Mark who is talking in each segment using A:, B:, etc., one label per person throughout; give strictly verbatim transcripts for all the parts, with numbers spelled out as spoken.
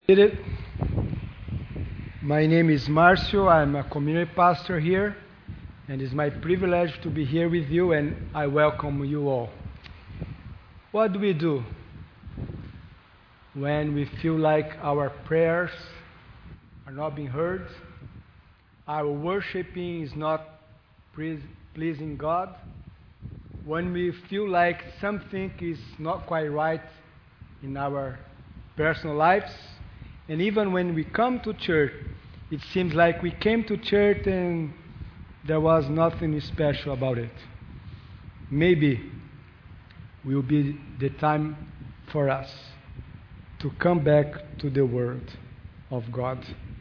A: It. My name is Marcio. I'm a community pastor here, and it's my privilege to be here with you, and I welcome you all. What do we do when we feel like our prayers are not being heard, our worshiping is not pleasing God, when we feel like something is not quite right in our personal lives? And even when we come to church, it seems like we came to church and there was nothing special about it. Maybe will be the time for us to come back to the Word of God.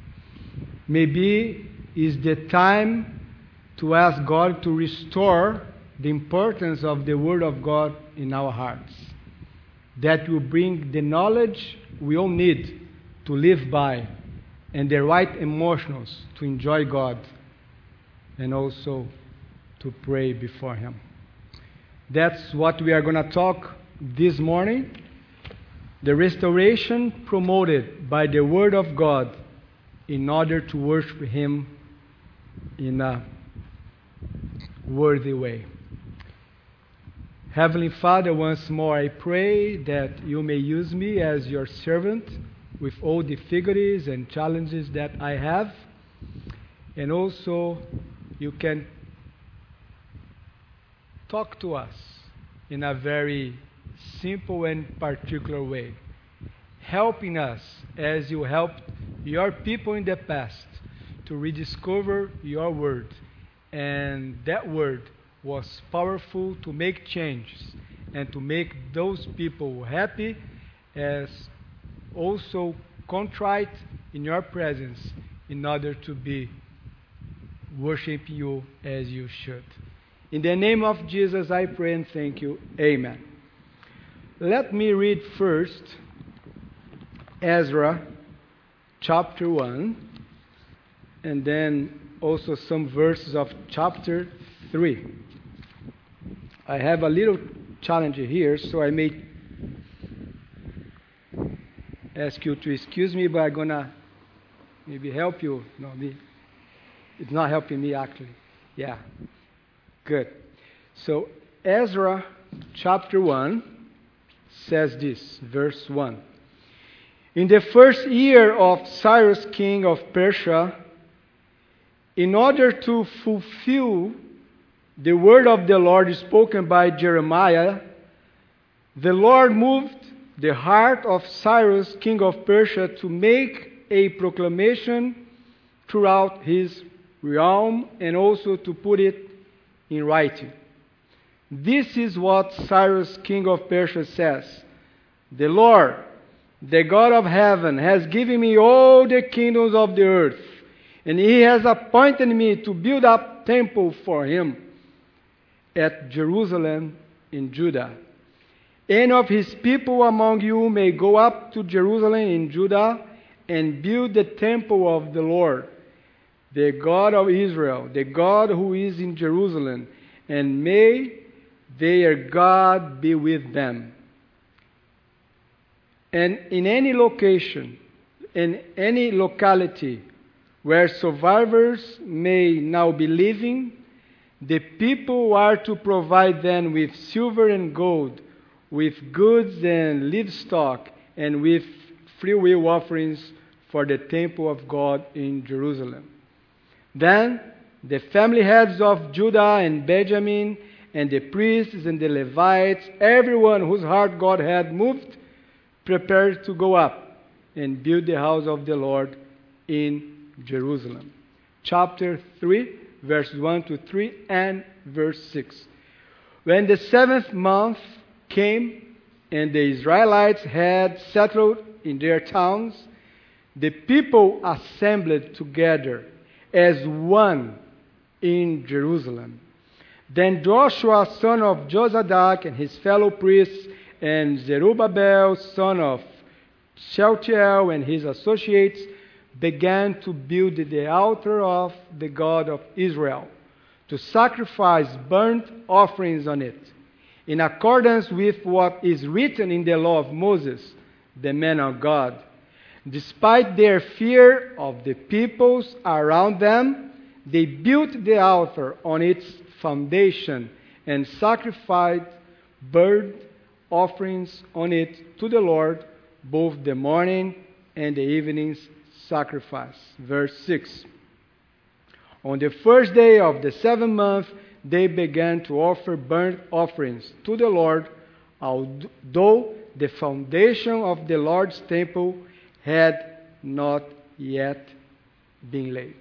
A: Maybe is the time to ask God to restore the importance of the Word of God in our hearts. That will bring the knowledge we all need to live by, and the right emotions to enjoy God, and also to pray before Him. That's what we are going to talk this morning. The restoration promoted by the Word of God in order to worship Him in a worthy way. Heavenly Father, once more I pray that you may use me as your servant with all difficulties and challenges that I have, and also you can talk to us in a very simple and particular way, helping us as you helped your people in the past to rediscover your word, and that word was powerful to make changes and to make those people happy, as also contrite in your presence in order to be worshiping you as you should. In the name of Jesus I pray and thank you. Amen. Let me read first Ezra chapter one, and then also some verses of chapter three. I have a little challenge here, so I may ask you to excuse me, but I'm going to maybe help you. No, me. It's not helping me, actually. Yeah. Good. So, Ezra chapter one says this, verse one. In the first year of Cyrus, king of Persia, in order to fulfill the word of the Lord spoken by Jeremiah, the Lord moved the heart of Cyrus, king of Persia, to make a proclamation throughout his realm and also to put it in writing. This is what Cyrus, king of Persia, says. The Lord, the God of heaven, has given me all the kingdoms of the earth, and He has appointed me to build up temple for Him at Jerusalem in Judah. Any of His people among you may go up to Jerusalem in Judah and build the temple of the Lord, the God of Israel, the God who is in Jerusalem, and may their God be with them. And in any location, in any locality where survivors may now be living, the people are to provide them with silver and gold, with goods and livestock, and with freewill offerings for the temple of God in Jerusalem. Then the family heads of Judah and Benjamin, and the priests and the Levites, everyone whose heart God had moved, prepared to go up and build the house of the Lord in Jerusalem. Chapter three, verses one to three, and verse six. When the seventh month came, and the Israelites had settled in their towns, the people assembled together as one in Jerusalem. Then Joshua, son of Jozadak, and his fellow priests, and Zerubbabel, son of Shealtiel, and his associates, began to build the altar of the God of Israel, to sacrifice burnt offerings on it, in accordance with what is written in the law of Moses, the man of God. Despite their fear of the peoples around them, they built the altar on its foundation and sacrificed burnt offerings on it to the Lord, both the morning and the evening's sacrifice. Verse six. On the first day of the seventh month, they began to offer burnt offerings to the Lord, although the foundation of the Lord's temple had not yet been laid.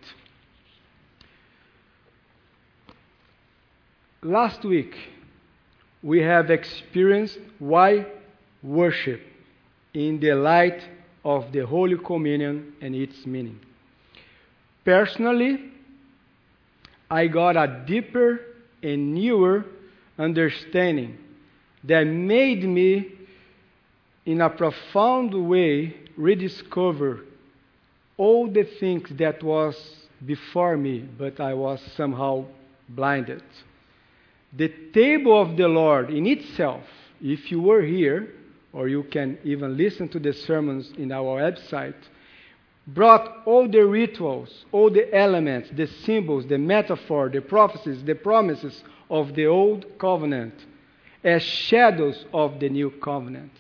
A: Last week, we have experienced why worship in the light of the Holy Communion and its meaning. Personally, I got a deeper and newer understanding that made me, in a profound way, rediscover all the things that was before me, but I was somehow blinded. The table of the Lord in itself, if you were here, or you can even listen to the sermons in our website, brought all the rituals, all the elements, the symbols, the metaphor, the prophecies, the promises of the old covenant as shadows of the new covenant.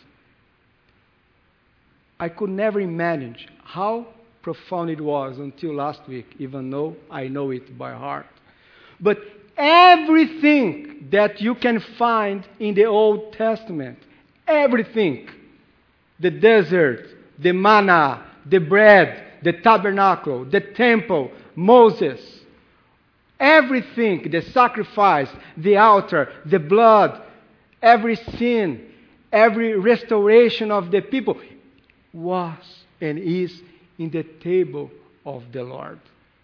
A: I could never imagine how profound it was until last week, even though I know it by heart. But everything that you can find in the Old Testament, everything, the desert, the manna, the bread, the tabernacle, the temple, Moses, everything, the sacrifice, the altar, the blood, every sin, every restoration of the people was and is in the table of the Lord.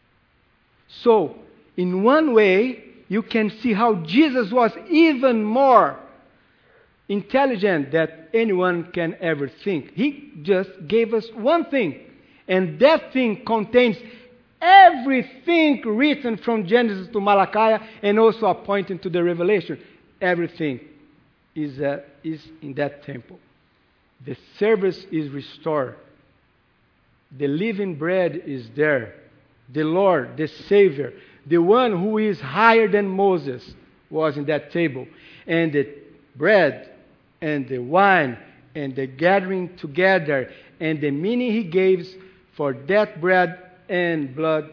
A: So, in one way, you can see how Jesus was even more intelligent than anyone can ever think. He just gave us one thing, and that thing contains everything written from Genesis to Malachi and also pointing to the Revelation. Everything is, uh, is in that temple. The service is restored. The living bread is there. The Lord, the Savior, the one who is higher than Moses, was in that table. And the bread and the wine and the gathering together and the meaning he gives for that bread and blood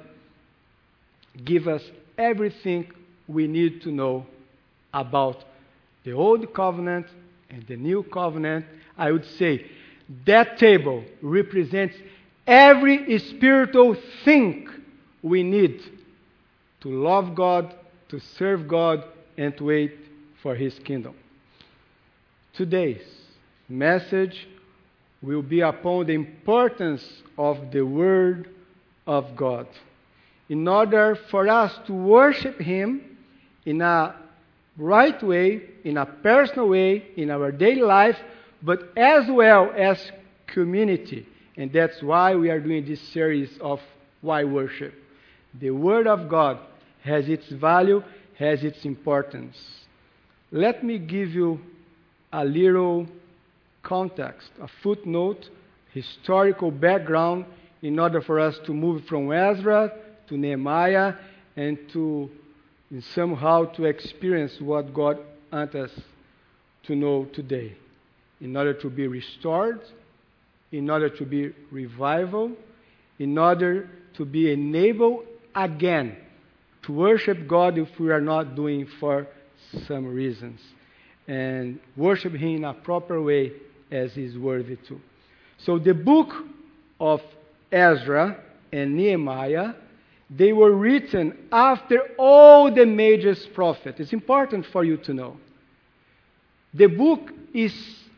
A: give us everything we need to know about the old covenant and the new covenant. I would say that table represents every spiritual thing we need to love God, to serve God, and to wait for His kingdom. Today's message will be upon the importance of the Word of God. In order for us to worship Him in a right way, in a personal way, in our daily life, but as well as community. And that's why we are doing this series of Why Worship. The Word of God has its value, has its importance. Let me give you a little context, a footnote, historical background, in order for us to move from Ezra to Nehemiah and to somehow to experience what God wants us to know today. In order to be restored, in order to be revival, in order to be enabled again to worship God if we are not doing for some reasons. And worship Him in a proper way as He is worthy to. So the book of Ezra and Nehemiah, they were written after all the major prophets. It's important for you to know. The book is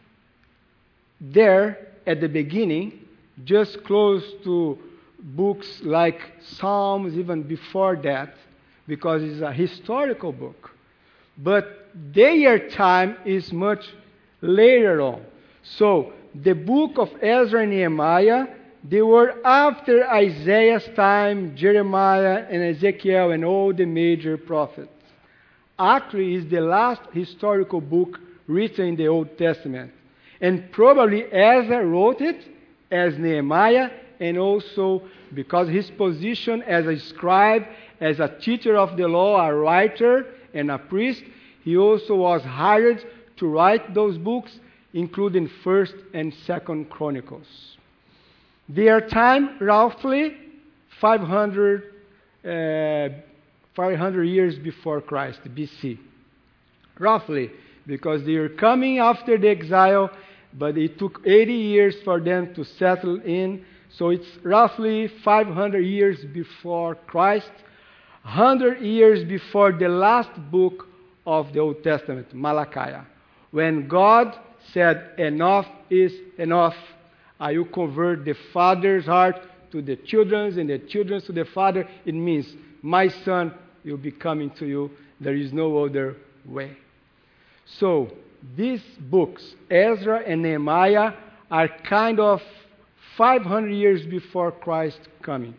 A: there at the beginning, just close to books like Psalms, even before that, because it's a historical book. But their time is much later on. So, the book of Ezra and Nehemiah, they were after Isaiah's time, Jeremiah and Ezekiel and all the major prophets. Actually, it's the last historical book written in the Old Testament. And probably Ezra wrote it, as Nehemiah, and also because his position as a scribe, as a teacher of the law, a writer, and a priest, he also was hired to write those books, including First and Second Chronicles. Their time, roughly five hundred, uh, five hundred years before Christ, B C. Roughly, because they are coming after the exile, but it took eighty years for them to settle in. So it's roughly five hundred years before Christ, one hundred years before the last book of the Old Testament, Malachi, when God said, enough is enough. I will convert the father's heart to the children's and the children's to the father. It means, my son will be coming to you. There is no other way. So, these books, Ezra and Nehemiah, are kind of five hundred years before Christ coming.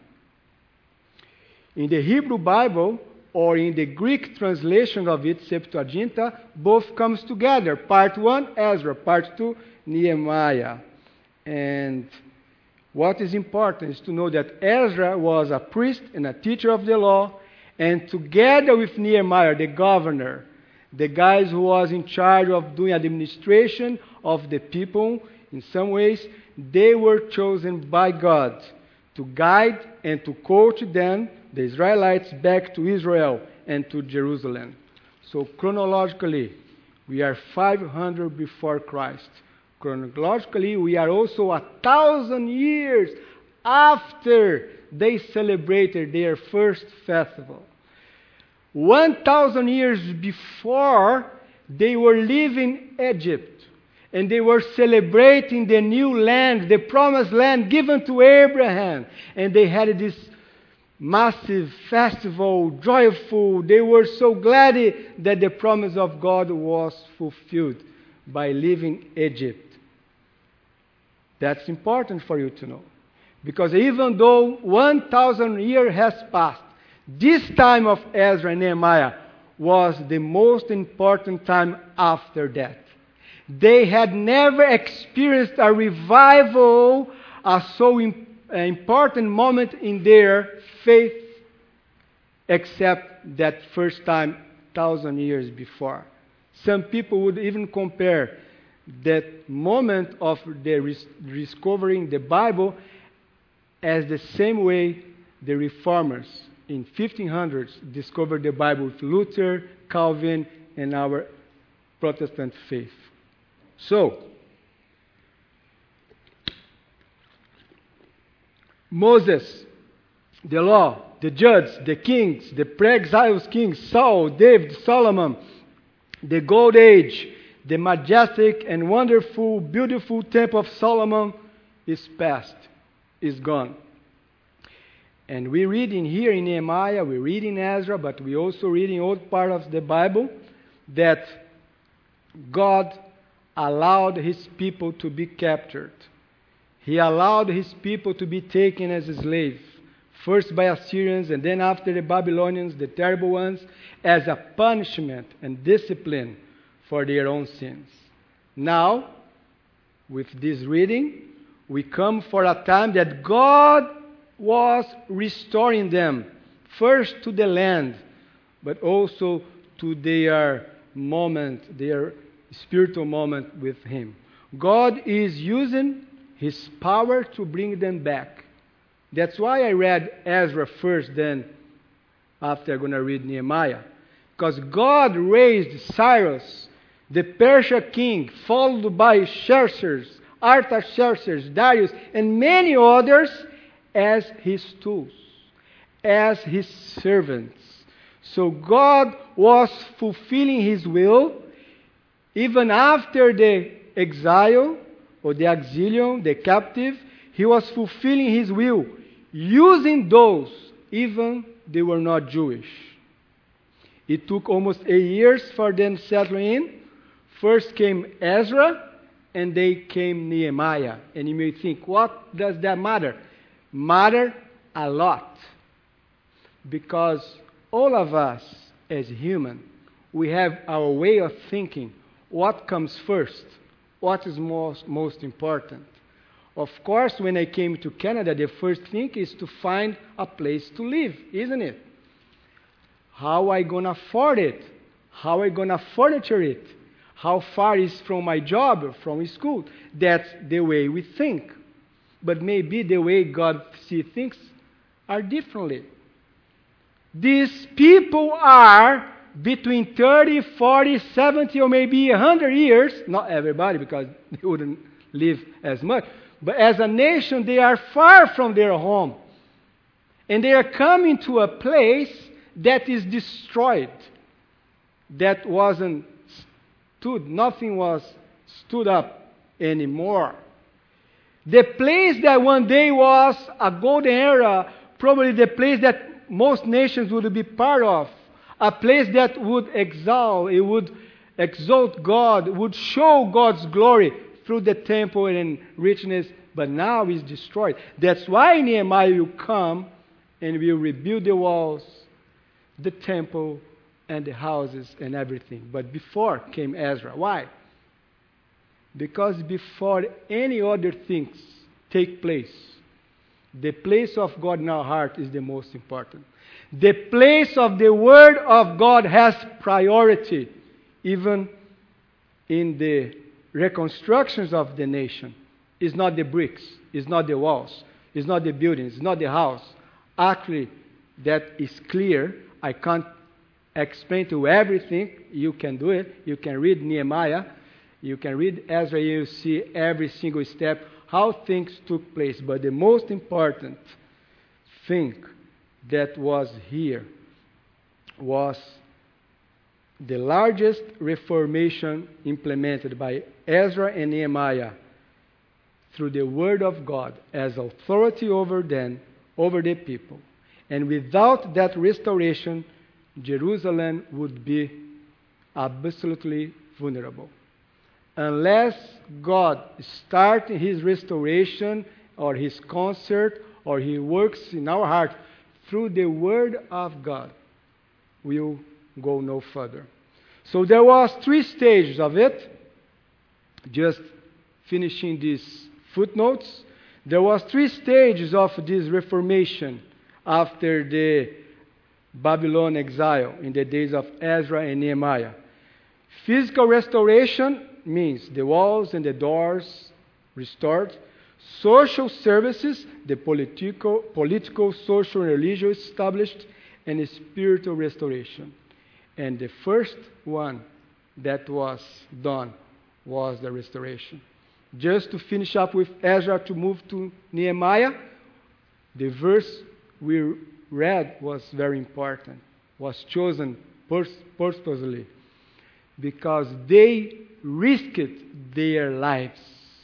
A: In the Hebrew Bible, or in the Greek translation of it, Septuaginta, both comes together. Part one, Ezra. Part two, Nehemiah. And what is important is to know that Ezra was a priest and a teacher of the law, and together with Nehemiah, the governor, the guys who was in charge of doing administration of the people, in some ways, they were chosen by God to guide and to coach them, the Israelites, back to Israel and to Jerusalem. So chronologically, we are five hundred before Christ. Chronologically, we are also a thousand years after they celebrated their first festival. One thousand years before, they were leaving Egypt, and they were celebrating the new land, the promised land given to Abraham. And they had this massive festival, joyful. They were so glad that the promise of God was fulfilled by leaving Egypt. That's important for you to know. Because even though one thousand years has passed, this time of Ezra and Nehemiah was the most important time after that. They had never experienced a revival, a so im- important moment in their faith, except that first time, thousand years before. Some people would even compare that moment of the res- discovering the Bible as the same way the reformers in fifteen hundreds discovered the Bible with Luther, Calvin, and our Protestant faith. So, Moses, the law, the judges, the kings, the pre-exiles kings, Saul, David, Solomon, the gold age, the majestic and wonderful, beautiful temple of Solomon is past, is gone. And we read in here in Nehemiah, we read in Ezra, but we also read in old part of the Bible that God allowed His people to be captured. He allowed His people to be taken as slaves, first by Assyrians and then after the Babylonians, the terrible ones, as a punishment and discipline for their own sins. Now, with this reading, we come for a time that God was restoring them, first to the land, but also to their moment, their spiritual moment with Him. God is using His power to bring them back. That's why I read Ezra first, then after I'm going to read Nehemiah. Because God raised Cyrus, the Persia king, followed by Xerxes, Artaxerxes, Darius, and many others as His tools, as His servants. So God was fulfilling His will even after the exile or the exilium, the captive. He was fulfilling His will, using those, even they were not Jewish. It took almost eight years for them settling in. First came Ezra, and then came Nehemiah. And you may think, what does that matter? Matter a lot. Because all of us, as human, we have our way of thinking. What comes first? What is most, most important? Of course, when I came to Canada, the first thing is to find a place to live, isn't it? How I going to afford it? How I going to furniture it? How far is from my job, from school? That's the way we think. But maybe the way God sees things are differently. These people are between thirty, forty, seventy, or maybe one hundred years. Not everybody, because they wouldn't live as much. But as a nation, they are far from their home. And they are coming to a place that is destroyed. That wasn't stood, nothing was stood up anymore. The place that one day was a golden era, probably the place that most nations would be part of, a place that would exalt, it would exalt God, would show God's glory through the temple and richness, but now is destroyed. That's why Nehemiah will come and will rebuild the walls, the temple, and the houses and everything. But before came Ezra. Why? Because before any other things take place, the place of God in our heart is the most important. The place of the Word of God has priority, even in the reconstructions of the nation. It's not the bricks, it's not the walls, it's not the buildings, it's not the house. Actually, that is clear. I can't explain to everything. You can do it. You can read Nehemiah. You can read Ezra. You see every single step, how things took place. But the most important thing that was here was the largest reformation implemented by Ezra and Nehemiah through the Word of God as authority over them, over the people. And without that restoration, Jerusalem would be absolutely vulnerable. Unless God starts His restoration or His concert or He works in our heart through the Word of God, we'll go no further. So there was three stages of it. Just finishing these footnotes. There was three stages of this reformation after the Babylon exile in the days of Ezra and Nehemiah. Physical restoration means the walls and the doors restored. Social services, the political, political, social, and religious established, and spiritual restoration. And the first one that was done was the restoration. Just to finish up with Ezra, to move to Nehemiah, the verse we read was very important, was chosen purs- purposely, because they risked their lives.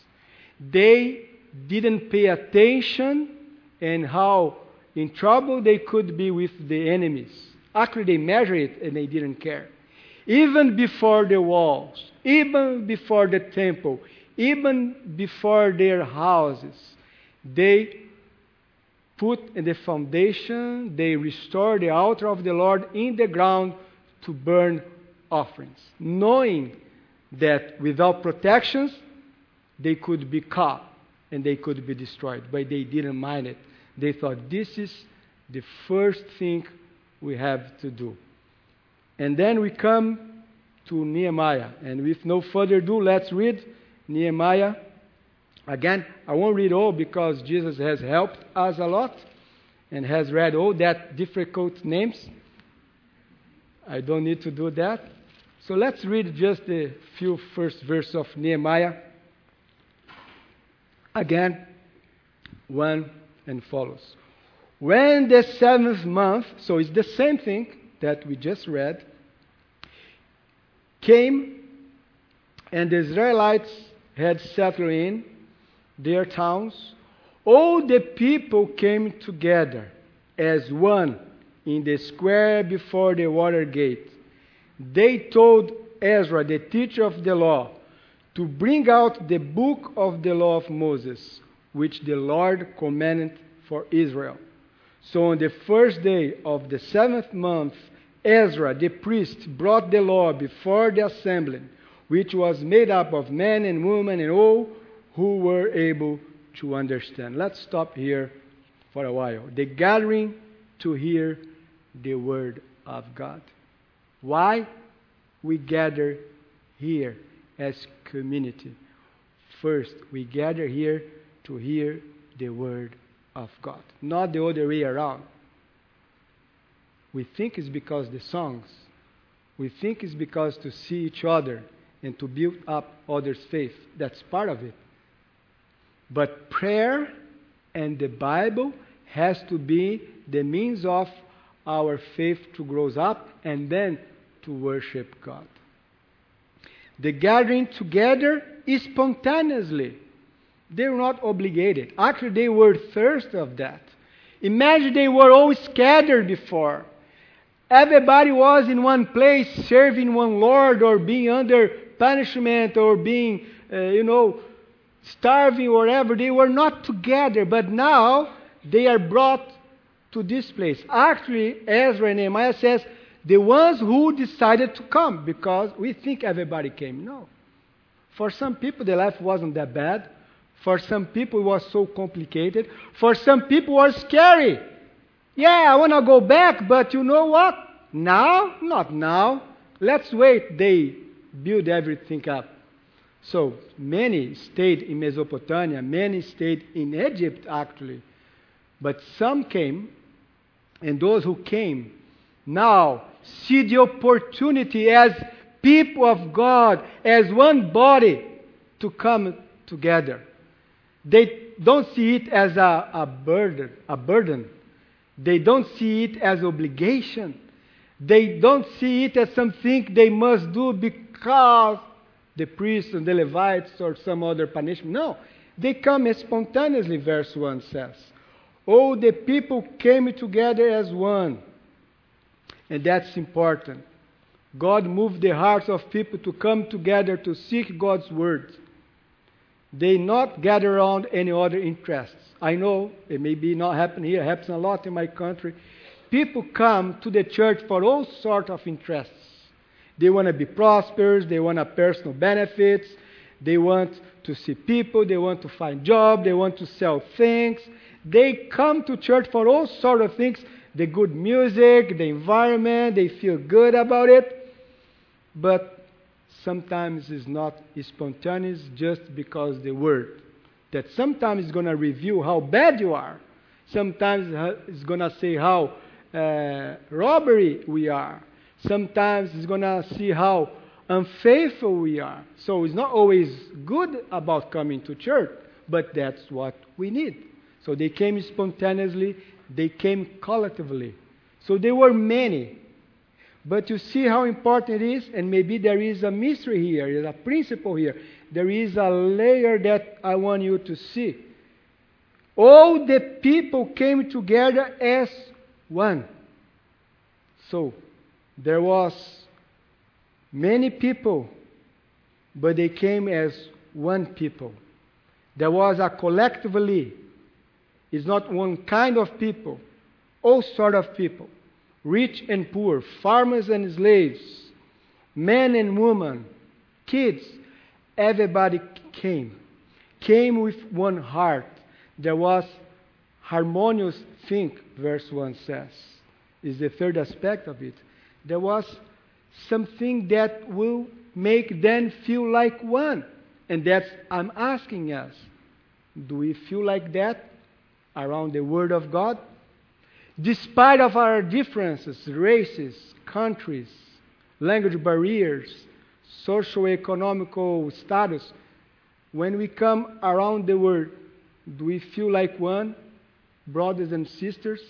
A: They didn't pay attention and how in trouble they could be with the enemies. Actually, they measured it and they didn't care. Even before the walls, even before the temple, even before their houses, they put in the foundation, they restored the altar of the Lord in the ground to burn offerings, knowing that without protections, they could be caught and they could be destroyed. But they didn't mind it. They thought, this is the first thing we have to do. And then we come to Nehemiah. And with no further ado, let's read Nehemiah. Again, I won't read all because Jesus has helped us a lot and has read all that difficult names. I don't need to do that. So let's read just the few first verses of Nehemiah. Again, one and follows. When the seventh month, so it's the same thing that we just read, came, and the Israelites had settled in their towns, all the people came together as one in the square before the water gate. They told Ezra, the teacher of the law, to bring out the book of the law of Moses, which the Lord commanded for Israel. So on the first day of the seventh month, Ezra, the priest, brought the law before the assembly, which was made up of men and women and all who were able to understand. Let's stop here for a while. The gathering to hear the Word of God. Why we gather here as community? First, we gather here to hear the Word of God, not the other way around. We think it's because the songs. We think it's because to see each other and to build up others' faith. That's part of it. But prayer and the Bible has to be the means of our faith to grow up and then to worship God. The gathering together is spontaneously. They were not obligated. Actually, they were thirsty of that. Imagine they were all scattered before. Everybody was in one place, serving one Lord, or being under punishment, or being, uh, you know, starving or whatever. They were not together, but now they are brought to this place. Actually, Ezra and Nehemiah says, the ones who decided to come, because we think everybody came. No. For some people, the life wasn't that bad. For some people, it was so complicated. For some people, it was scary. Yeah, I want to go back, but you know what? Now? Not now. Let's wait. They build everything up. So, many stayed in Mesopotamia. Many stayed in Egypt, actually. But some came, and those who came now see the opportunity as people of God, as one body, to come together. They don't see it as a, a burden, a burden. They don't see it as obligation. They don't see it as something they must do because the priests and the Levites or some other punishment. No, they come as spontaneously, verse one says. All the people came together as one. And that's important. God moved the hearts of people to come together to seek God's word. They not gather around any other interests. I know it may be not happen here. It happens a lot in my country. People come to the church for all sorts of interests. They want to be prosperous. They want a personal benefits. They want to see people. They want to find jobs. They want to sell things. They come to church for all sorts of things. The good music, the environment. They feel good about it. But sometimes it's not spontaneous just because the word. That sometimes it's going to reveal how bad you are. Sometimes it's going to say how uh, robbery we are. Sometimes it's going to see how unfaithful we are. So it's not always good about coming to church, but that's what we need. So they came spontaneously, they came collectively. So there were many. But you see how important it is, and maybe there is a mystery here, there's a principle here. There is a layer that I want you to see. All the people came together as one. So, there was many people, but they came as one people. There was a collectively. It's not one kind of people. All sort of people. Rich and poor, farmers and slaves, men and women, kids, everybody came. Came with one heart. There was harmonious think, verse one says. Is the third aspect of it. There was something that will make them feel like one. And that's, I'm asking us, do we feel like that around the Word of God? Despite of our differences, races, countries, language barriers, socio-economical status, when we come around the Word, do we feel like one, brothers and sisters,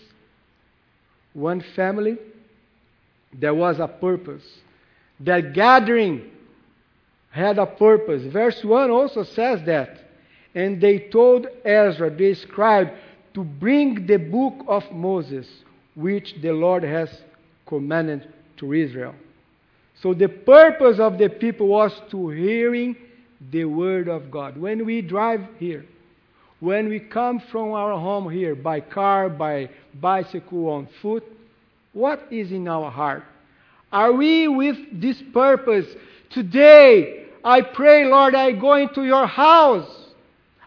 A: one family? There was a purpose. That gathering had a purpose. Verse one also says that. And they told Ezra, the scribe, to bring the book of Moses, which the Lord has commanded to Israel. So the purpose of the people was to hearing the word of God. When we drive here, when we come from our home here, by car, by bicycle, on foot, what is in our heart? Are we with this purpose? Today, I pray, Lord, I go into your house.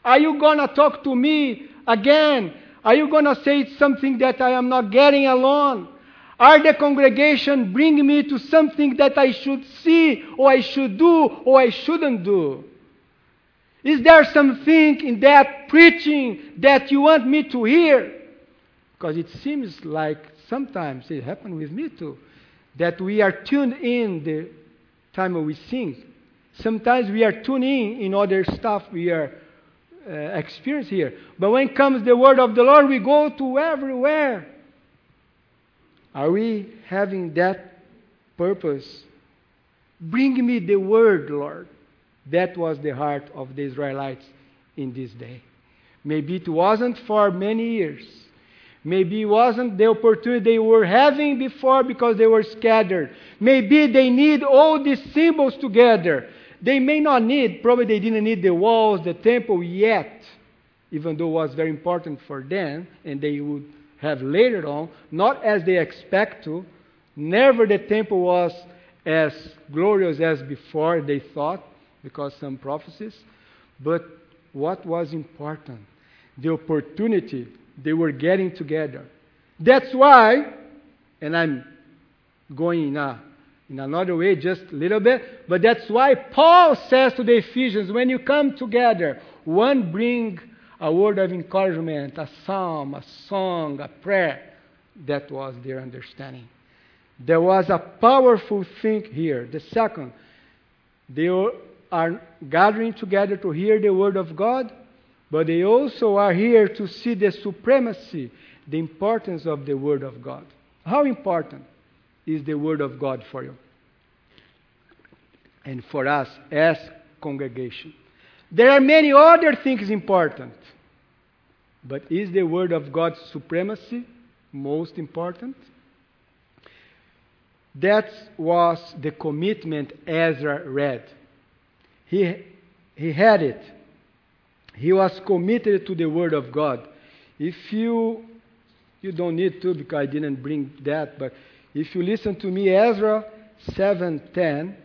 A: Are you going to talk to me again? Are you going to say something that I am not getting along? Are the congregation bringing me to something that I should see, or I should do, or I shouldn't do? Is there something in that preaching that you want me to hear? Because it seems like sometimes it happens with me too, that we are tuned in the time we sing. Sometimes we are tuned in in other stuff we are uh, experience here. But when comes the word of the Lord, we go to everywhere. Are we having that purpose? Bring me the word, Lord. That was the heart of the Israelites in this day. Maybe it wasn't for many years. Maybe it wasn't the opportunity they were having before because they were scattered. Maybe they need all these symbols together. They may not need, probably they didn't need the walls, the temple yet, even though it was very important for them, and they would have later on, not as they expect to. Never the temple was as glorious as before they thought, because some prophecies. But what was important? The opportunity they were getting together. That's why, and I'm going in, a, in another way just a little bit, but that's why Paul says to the Ephesians, when you come together, one bring a word of encouragement, a psalm, a song, a prayer. That was their understanding. There was a powerful thing here. The second, they are gathering together to hear the word of God, but they also are here to see the supremacy, the importance of the word of God. How important is the word of God for you and for us as congregation? There are many other things important, but is the word of God's supremacy most important? That was the commitment Ezra read. He, he had it. He was committed to the Word of God. If you, you don't need to because I didn't bring that, but if you listen to me, Ezra seven ten,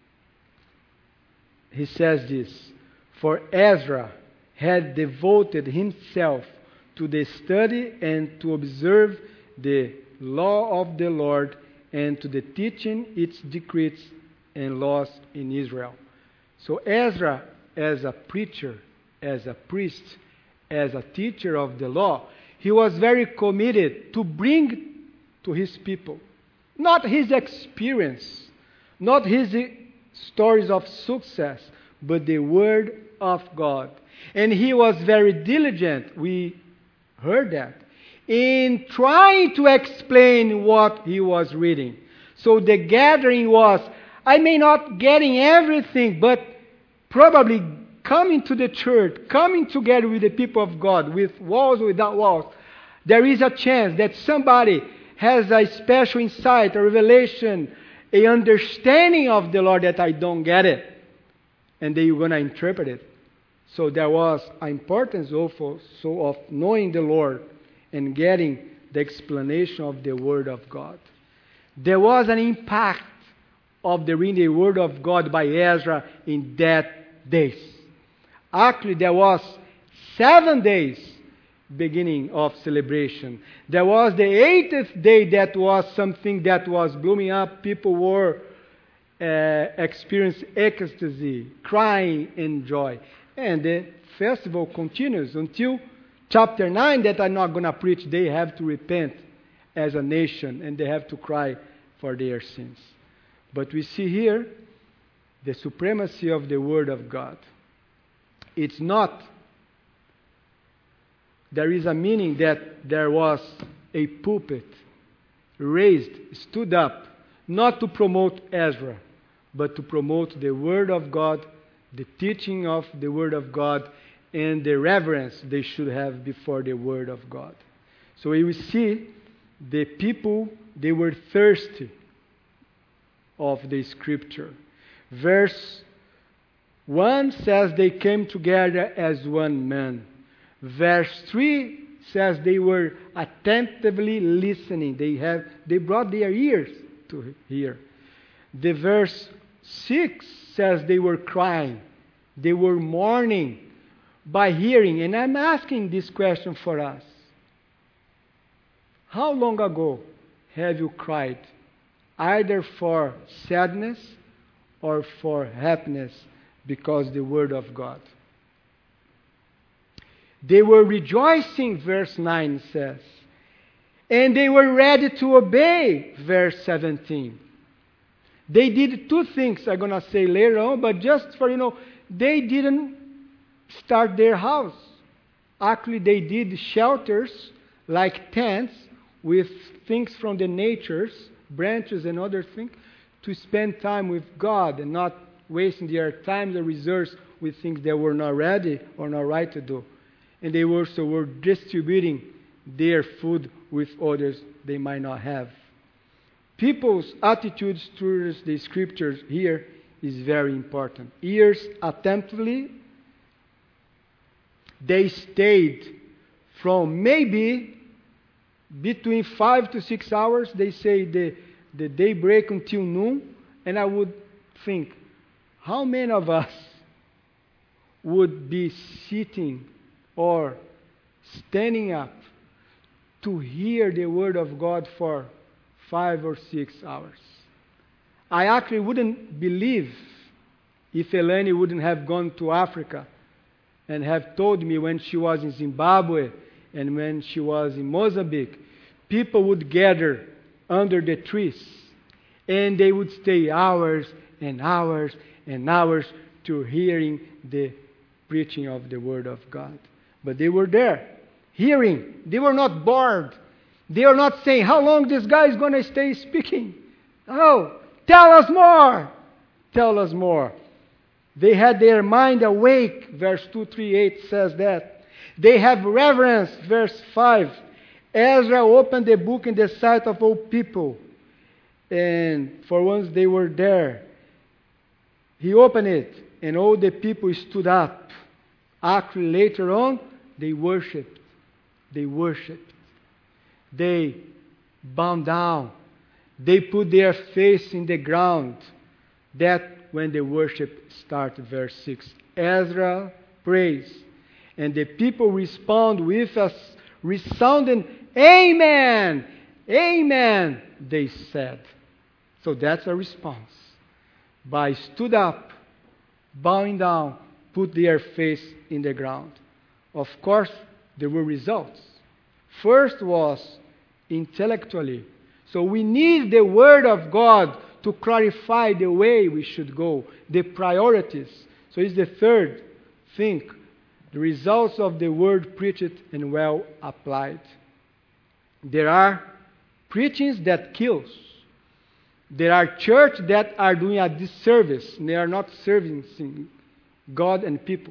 A: he says this, for Ezra had devoted himself to the study and to observe the law of the Lord and to the teaching its decrees and laws in Israel. So Ezra, as a preacher, as a priest, as a teacher of the law, he was very committed to bring to his people, not his experience, not his stories of success, but the Word of God. And he was very diligent, we heard that, in trying to explain what he was reading. So the gathering was, I may not getting everything, but probably coming to the church, coming together with the people of God, with walls or without walls, there is a chance that somebody has a special insight, a revelation, a understanding of the Lord that I don't get it. And they're going to interpret it. So there was an importance also so of knowing the Lord and getting the explanation of the Word of God. There was an impact of the reading the Word of God by Ezra in that days. Actually, there was seven days beginning of celebration. There was the eighth day that was something that was blooming up. People were uh, experiencing ecstasy, crying in joy. And the festival continues until chapter nine that I'm not going to preach. They have to repent as a nation and they have to cry for their sins. But we see here the supremacy of the Word of God. It's not, there is a meaning that there was a pulpit raised, stood up, not to promote Ezra, but to promote the Word of God, the teaching of the Word of God, and the reverence they should have before the Word of God. So we will see the people, they were thirsty of the Scripture. Verse one says they came together as one man. Verse three says they were attentively listening. They have they brought their ears to hear. The verse six says they were crying. They were mourning. by hearing. And I'm asking this question for us. How long ago have you cried, either for sadness or for happiness, because the Word of God? They were rejoicing, verse nine says, and they were ready to obey, verse seventeen. They did two things I'm going to say later on, but just for, you know, they didn't start their house. Actually, they did shelters like tents with things from the natures, branches and other things, to spend time with God and not wasting their time and resources with things that were not ready or not right to do. And they also were distributing their food with others they might not have. People's attitudes towards the scriptures here is very important. Ears attentively, they stayed from maybe between five to six hours. They say the, the daybreak until noon. And I would think, how many of us would be sitting or standing up to hear the Word of God for five or six hours? I actually wouldn't believe if Eleni wouldn't have gone to Africa and have told me when she was in Zimbabwe and when she was in Mozambique, people would gather under the trees and they would stay hours and hours and hours to hearing the preaching of the Word of God. But they were there, hearing. They were not bored. They are not saying, how long this guy is going to stay speaking? Oh, tell us more. Tell us more. They had their mind awake. Verse two, three, eight says that. They have reverence. Verse five. Ezra opened the book in the sight of all people. And for once they were there. He opened it. And all the people stood up. Actually, later on, they worshipped. They worshipped. They bowed down. They put their face in the ground. That when the worship started, verse six. Ezra prays. And the people respond with a resounding Amen! Amen! They said. So that's a response. By stood up, bowing down, put their face in the ground. Of course, there were results. First was intellectually. So we need the Word of God to clarify the way we should go, the priorities. So it's the third thing, the results of the Word preached and well applied. There are preachings that kills. There are churches that are doing a disservice. They are not serving God and people.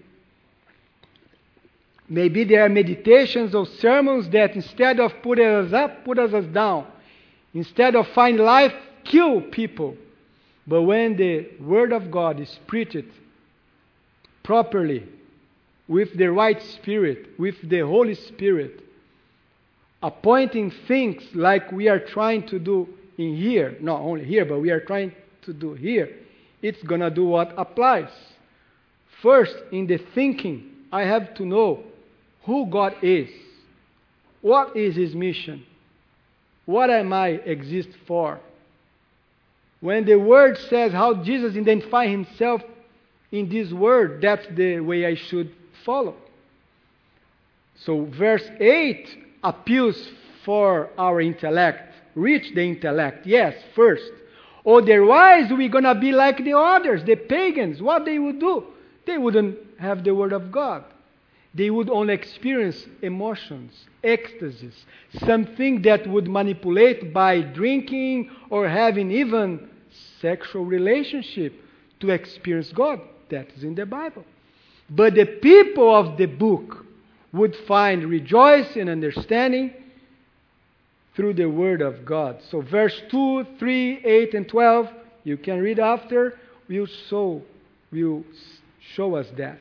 A: Maybe there are meditations or sermons that instead of putting us up, put us down. Instead of finding life, kill people. But when the Word of God is preached properly, with the right Spirit, with the Holy Spirit, appointing things like we are trying to do in here, not only here, but we are trying to do here, it's going to do what applies. First, in the thinking, I have to know who God is. What is His mission? What am I exist for? When the Word says how Jesus identified Himself in this Word, that's the way I should follow. So verse eight appeals for our intellect. Reach the intellect, yes, first. Otherwise, we're going to be like the others, the pagans. What they would do? They wouldn't have the Word of God. They would only experience emotions, ecstasies, something that would manipulate by drinking or having even sexual relationship to experience God. That is in the Bible. But the people of the book would find rejoicing and understanding through the Word of God. So verse two, three, eight, and twelve, you can read after, will show, will show us that.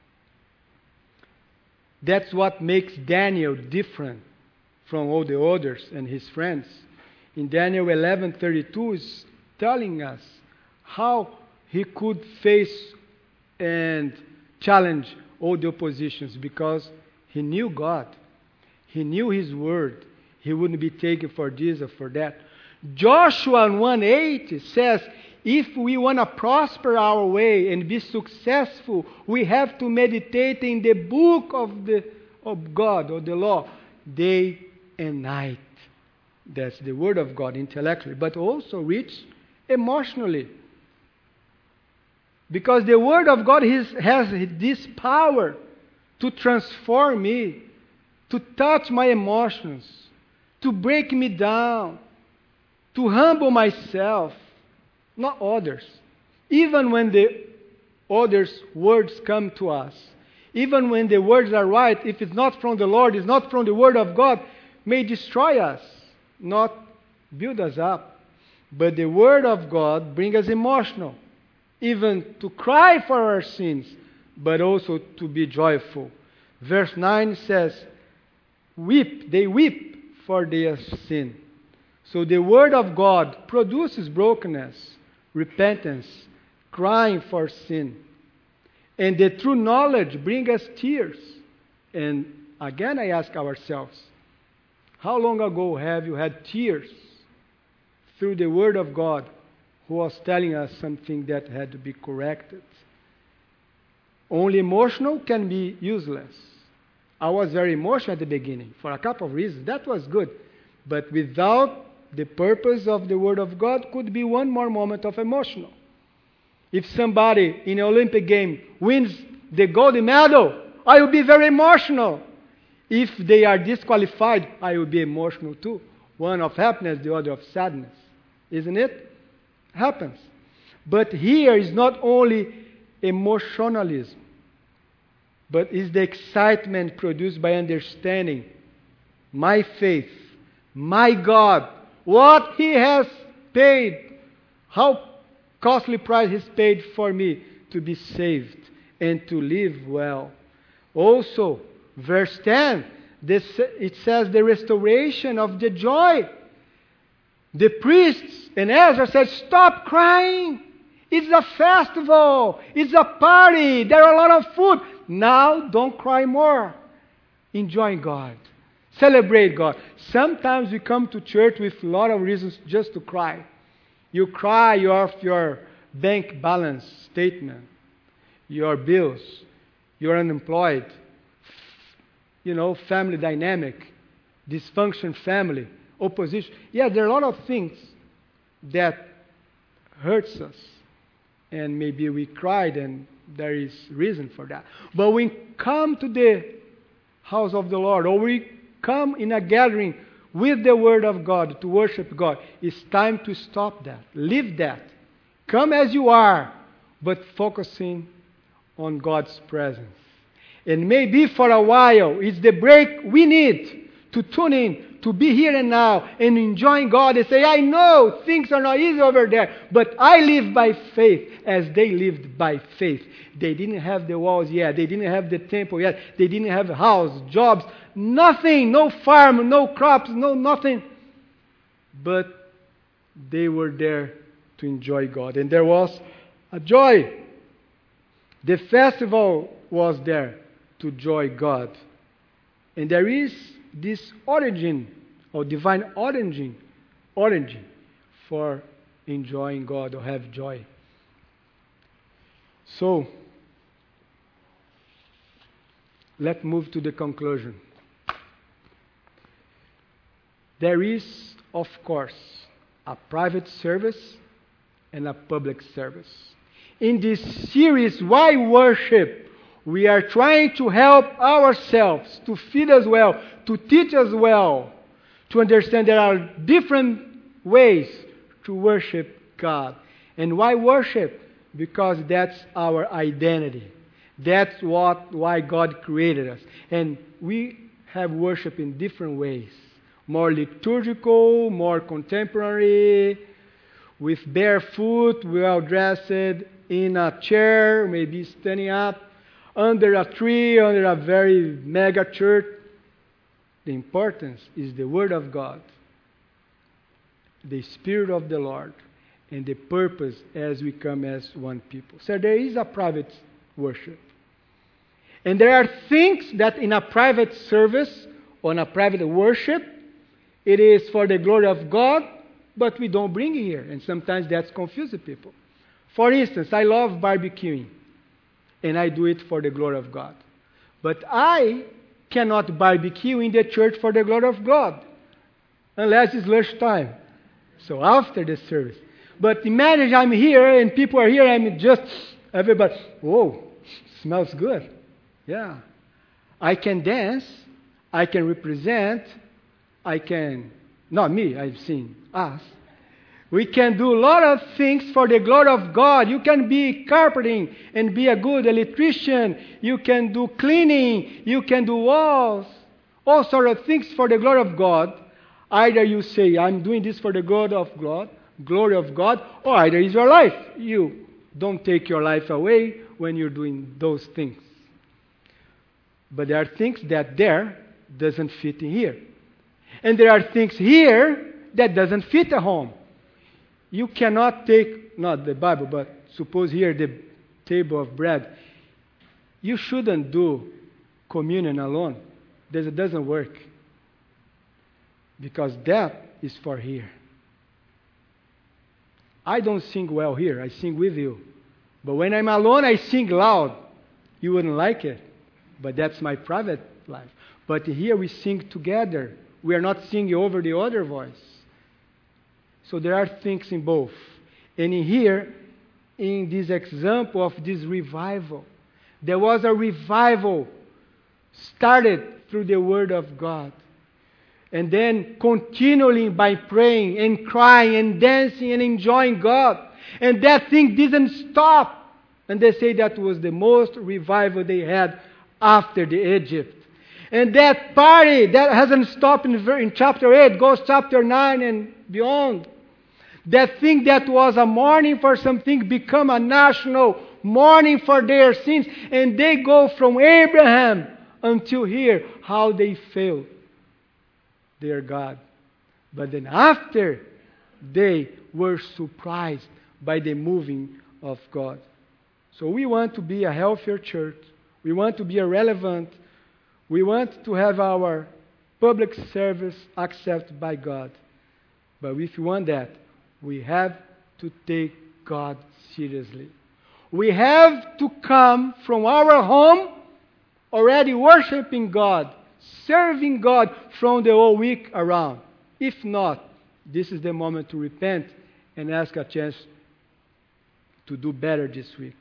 A: That's what makes Daniel different from all the others and his friends. In Daniel eleven thirty-two is telling us how he could face and challenge all the oppositions because he knew God. He knew His Word. He wouldn't be taken for this or for that. Joshua one eight says, if we want to prosper our way and be successful, we have to meditate in the book of, the, of God, or the law, day and night. That's the Word of God intellectually, but also rich emotionally. Because the Word of God is, has this power to transform me, to touch my emotions, to break me down, to humble myself, not others. Even when the others' words come to us, even when the words are right, if it's not from the Lord, it's not from the Word of God, may destroy us, not build us up. But the Word of God brings us emotional, even to cry for our sins, but also to be joyful. Verse nine says, weep, they weep for their sin. So the Word of God produces brokenness, repentance, crying for sin. And the true knowledge brings us tears. And again I ask ourselves, how long ago have you had tears through the Word of God who was telling us something that had to be corrected? Only emotional can be useless. I was very emotional at the beginning for a couple of reasons. That was good. But without the purpose of the Word of God could be one more moment of emotional. If somebody in an Olympic game wins the gold medal, I will be very emotional. If they are disqualified, I will be emotional too. One of happiness, the other of sadness. Isn't it? Happens. But here is not only emotionalism, but is the excitement produced by understanding my faith, my God, what He has paid, how costly price He's paid for me to be saved and to live well. Also, verse ten, this, it says the restoration of the joy. The priests and Ezra said, stop crying. It's a festival. It's a party. There are a lot of food. Now, don't cry more. Enjoy God. Celebrate God. Sometimes we come to church with a lot of reasons just to cry. You cry off your bank balance statement, your bills, you're unemployed, you know, family dynamic, dysfunction family, opposition. Yeah, there are a lot of things that hurts us. And maybe we cried and there is reason for that. But when we come to the house of the Lord, or we come in a gathering with the Word of God to worship God, it's time to stop that. Leave that. Come as you are, but focusing on God's presence. And maybe for a while, it's the break we need to tune in, to be here and now, and enjoying God and say, I know things are not easy over there, but I live by faith as they lived by faith. They didn't have the walls yet. They didn't have the temple yet. They didn't have a house, jobs, nothing, no farm, no crops, no nothing. But they were there to enjoy God. And there was a joy. The festival was there to enjoy God. And there is this origin, or divine origin, origin for enjoying God or have joy. So, let's move to the conclusion. There is, of course, a private service and a public service. In this series, Why Worship?, we are trying to help ourselves, to feed us well, to teach us well, to understand there are different ways to worship God. And why worship? Because that's our identity. That's what why God created us. And we have worship in different ways. More liturgical, more contemporary, with barefoot, well-dressed, in a chair, maybe standing up, under a tree, under a very mega church. The importance is the Word of God, the Spirit of the Lord, and the purpose as we come as one people. So there is a private worship. And there are things that in a private service, or in a private worship, it is for the glory of God, but we don't bring it here. And sometimes that's confusing people. For instance, I love barbecuing, and I do it for the glory of God. But I cannot barbecue in the church for the glory of God, unless it's lunchtime. So after the service. But imagine I'm here, and people are here, I'm just, everybody, whoa, smells good. Yeah. I can dance, I can represent, I can, not me, I've seen us. We can do a lot of things for the glory of God. You can be carpeting and be a good electrician. You can do cleaning. You can do walls. All sorts of things for the glory of God. Either you say, I'm doing this for the glory of God, glory of God, or either it's your life. You don't take your life away when you're doing those things. But there are things that there doesn't fit in here. And there are things here that doesn't fit at home. You cannot take, not the Bible, but suppose here the table of bread. You shouldn't do communion alone. It doesn't work. Because that is for here. I don't sing well here. I sing with you. But when I'm alone, I sing loud. You wouldn't like it. But that's my private life. But here we sing together. We are not singing over the other voice. So there are things in both. And in here, in this example of this revival, there was a revival started through the Word of God. And then continually by praying and crying and dancing and enjoying God. And that thing didn't stop. And they say that was the most revival they had after the Egypt. And that party, that hasn't stopped in, in chapter eight, goes chapter nine and beyond. That thing that was a mourning for something become a national mourning for their sins. And they go from Abraham until here, how they failed their God. But then after, they were surprised by the moving of God. So we want to be a healthier church. We want to be a relevant. We want to have our public service accepted by God. But if we want that, we have to take God seriously. We have to come from our home already worshiping God, serving God from the whole week around. If not, this is the moment to repent and ask a chance to do better this week.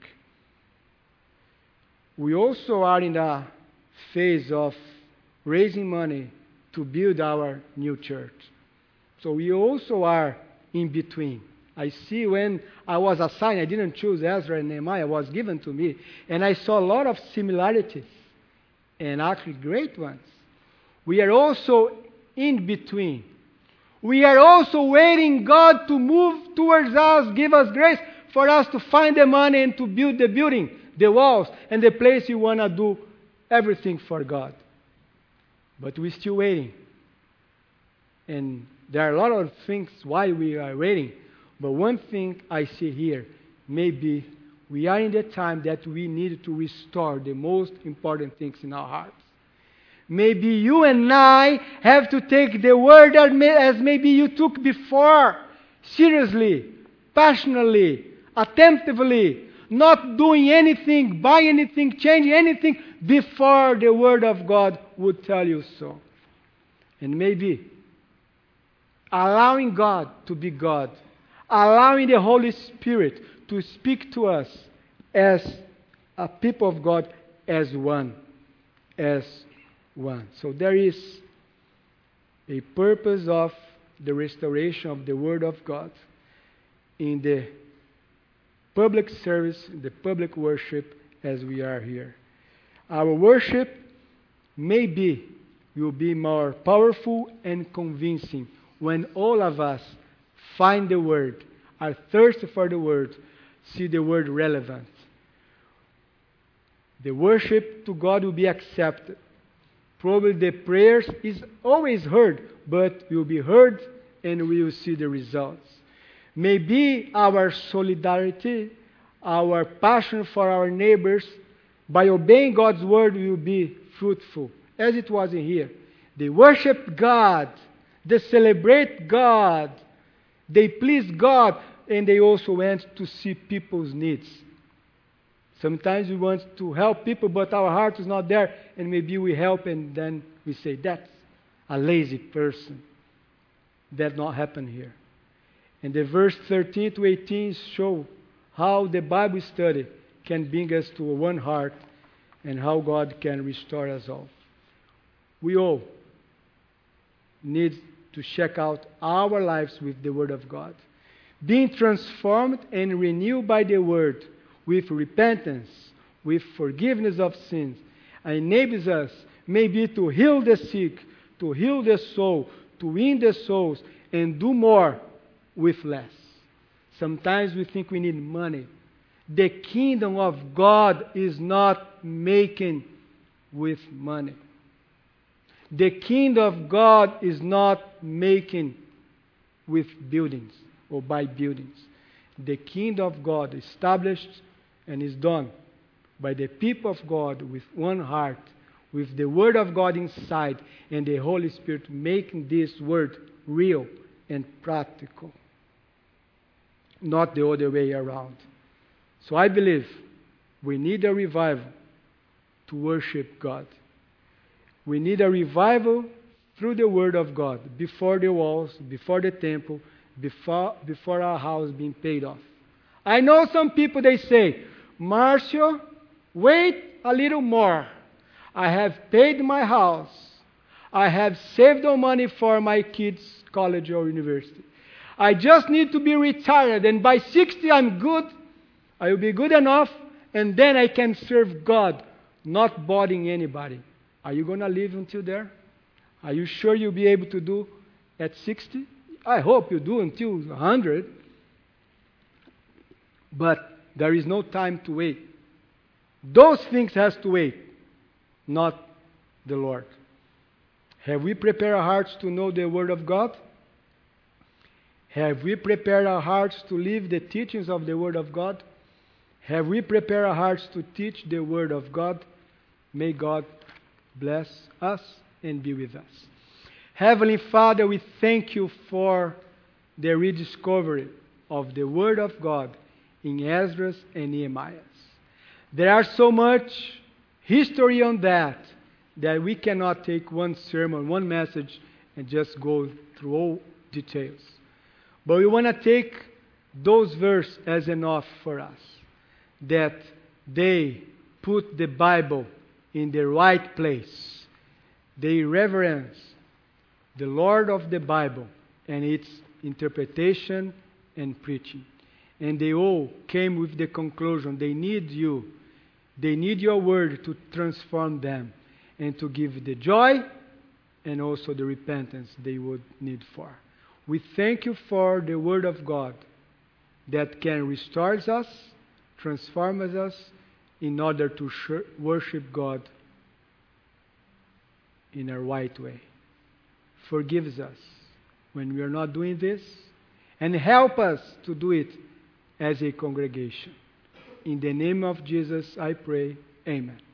A: We also are in the phase of raising money to build our new church. So we also are in between. I see when I was assigned, I didn't choose Ezra and Nehemiah, it was given to me. And I saw a lot of similarities, and actually great ones. We are also in between. We are also waiting God to move towards us, give us grace for us to find the money and to build the building, the walls, and the place we want to do everything for God. But we're still waiting. And there are a lot of things why we are waiting. But one thing I see here, maybe we are in the time that we need to restore the most important things in our hearts. Maybe you and I have to take the word as maybe you took before, seriously, passionately, attentively, not doing anything, buy anything, change anything before the word of God would tell you so. And maybe allowing God to be God, allowing the Holy Spirit to speak to us as a people of God, as one, as one. So there is a purpose of the restoration of the Word of God in the public service, the public worship as we are here. Our worship maybe will be more powerful and convincing when all of us find the Word, are thirsty for the Word, see the Word relevant. The worship to God will be accepted. Probably the prayers is always heard, but will be heard and we will see the results. Maybe our solidarity, our passion for our neighbors, by obeying God's word, we will be fruitful, as it was in here. They worship God. They celebrate God. They please God. And they also went to see people's needs. Sometimes we want to help people, but our heart is not there. And maybe we help and then we say, that's a lazy person. That not happen here. And the verse thirteen to eighteen show how the Bible study can bring us to one heart and how God can restore us all. We all need to check out our lives with the Word of God. Being transformed and renewed by the Word with repentance, with forgiveness of sins, enables us maybe to heal the sick, to heal the soul, to win the souls, and do more with less. Sometimes we think we need money. The kingdom of God is not making with money. The kingdom of God is not making with buildings or by buildings. The kingdom of God is established and is done by the people of God with one heart, with the Word of God inside, and the Holy Spirit making this Word real and practical. Not the other way around. So I believe we need a revival to worship God. We need a revival through the Word of God, before the walls, before the temple, before, before our house being paid off. I know some people, they say, Marcio, wait a little more. I have paid my house. I have saved the money for my kids' college or university. I just need to be retired, and by sixty I'm good. I will be good enough, and then I can serve God, not bothering anybody. Are you going to live until there? Are you sure you'll be able to do at sixty? I hope you do until one hundred. But there is no time to wait. Those things has to wait, not the Lord. Have we prepared our hearts to know the Word of God? Have we prepared our hearts to live the teachings of the Word of God? Have we prepared our hearts to teach the Word of God? May God bless us and be with us. Heavenly Father, we thank you for the rediscovery of the Word of God in Ezra and Nehemiah. There are so much history on that that we cannot take one sermon, one message, and just go through all details. But we want to take those verses as enough for us, that they put the Bible in the right place. They reverence the Lord of the Bible and its interpretation and preaching. And they all came with the conclusion, they need you. They need your word to transform them and to give the joy and also the repentance they would need for. We thank you for the Word of God that can restore us, transform us in order to sh- worship God in a right way. Forgive us when we are not doing this, and help us to do it as a congregation. In the name of Jesus, I pray. Amen.